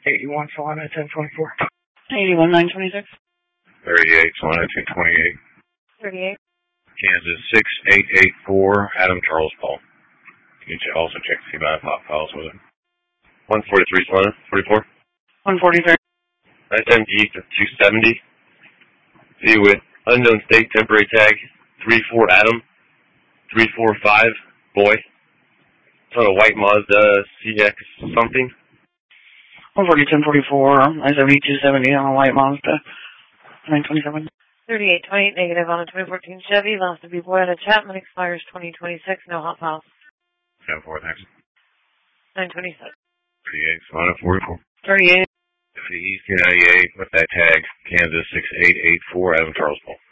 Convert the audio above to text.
81 Solana 1024. 81 926. 38 Solana 228. 38. Kansas 6884 Adam Charles Paul. You can also check to see my pop files with it. 143 Solana 44. 143. SMG 270. See with unknown state temporary tag 34 Adam 345 boy. It's on a white Mazda CX something. 140 1044. SMG 270 on a white Mazda 927. 3828 negative on a 2014 Chevy. Lost to be boy at a Chapman. Expires 2026. No hot files. 10-4, thanks. 927. 38 Solana 44. 38. East 298 with that tag Kansas 6884 Adam Charles Paul.